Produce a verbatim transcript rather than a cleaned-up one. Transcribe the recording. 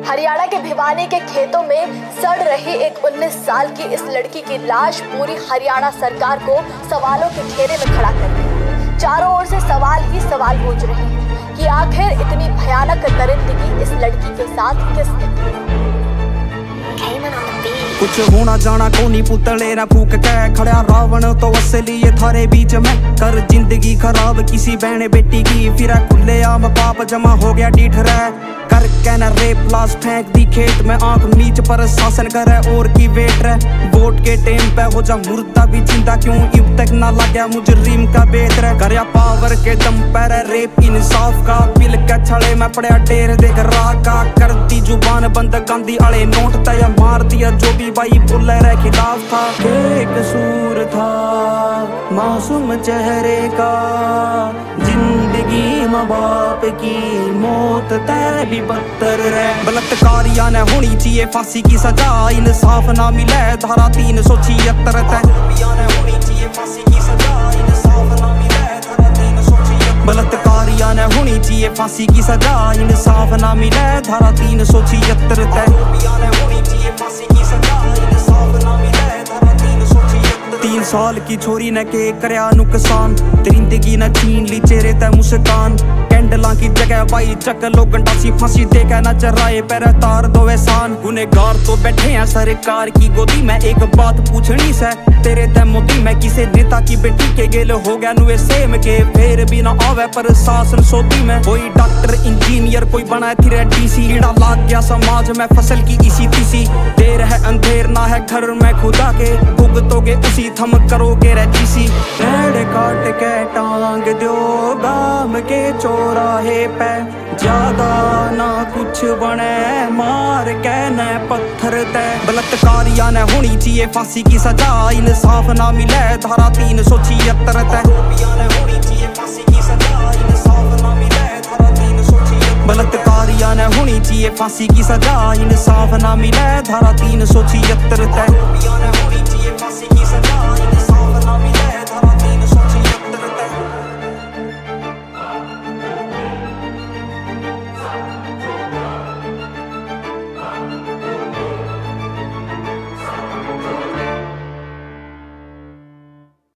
हरियाणा के भिवानी के खेतों में सड़ रही एक उन्नीस साल की इस लड़की की लाश पूरी हरियाणा सरकार को सवालों के घेरे में खड़ा कर दी। चारों ओर से सवाल ही सवाल गूंज रहे हैं कि आखिर इतनी भयानक दरिंदगी इस लड़की के साथ किसने की। कुछ होना जाना कोनी पुतले ना फूक के खड़ा रावण तो असली ये थारे बीच में कर जिंदगी खराब किसी बहने बेटी की। फिर खुले आम पाप जमा हो गया डीठ रह कर कहना रेप लाश फेंक दी खेत में आंख मीच पर शासन करे और की वेट रह वोट के टाइम पे हो जा मुर्दा भी जिंदा क्यों अब तक ना लगा मुजरिम का बेत रह करया पावर के दम पर रेप इंसाफ का पिल के छड़े में पड़या ढेर देख राका कर दी जुबान बंद गांधी आले नोट तया मार दिया जो भी भाई बोले रे खिलाफ था। एक कसूर था मासूम चेहरे का जिंदगी माँ बाप की मौत तय भी बदतर रहे। बलात्कारिया ने होनी चाहिए फांसी की सजा इंसाफ ना मिले धारा तीन सौ छिहत्तर बलात्कारिया ने होनी चाहिए फांसी की सजा इंसाफ ना मिले धारा तीन सौ छिहत्तर तीन साल की छोरी ने के करया नुकसान दरिंदगी न छीन ली चेहरे ते मुस्कान कैंडला की जगह भाई चक लो गंडासी फांसी देकर न चराए पैर तार दो एहसान गुनेगार तो बैठे हैं सरकार की गोदी में एक बात पूछनी से तेरे ते मोदी में किसे नेता की बेटी के गेल हो गया नुए सेम के फेर भी ना आवे पर शासन सोती में कोई डॉक्टर इंजीनियर कोई बना फिर डीसी कीड़ा लाग गया समाज में फसल की इसी तीसी देर है अंधेर ना है घर में खुदा के भुगतोगे उसी थम करोगे रजीसी पेड़ काट के टांग दो गाम के चौराहे पे ज्यादा ना कुछ बने मार के न पत्थर ते बलात्कारिया ने होनी चाहिए फांसी की सजा इंसाफ ना मिले धारा तीन सौ छिहत्तर बलात्कारिया ने होनी चाहिए फांसी की सजा इंसाफ ना मिले धारा तीन सौ छिहत्तर